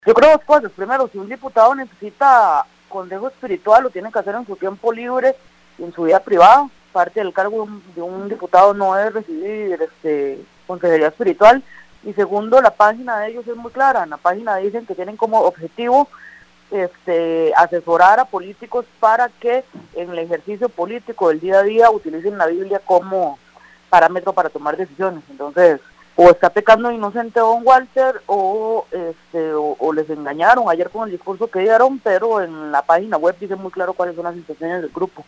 Yo creo dos cosas. Primero, si un diputado necesita consejo espiritual, lo tiene que hacer en su tiempo libre y en su vida privada. Parte del cargo de un diputado no es recibir consejería espiritual. Y segundo, la página de ellos es muy clara. En la página dicen que tienen como objetivo asesorar a políticos para que en el ejercicio político del día a día utilicen la Biblia como parámetro para tomar decisiones. Entonces, o está pecando inocente don Walter o les engañaron ayer con el discurso que dieron, pero en la página web dice muy claro cuáles son las intenciones del grupo.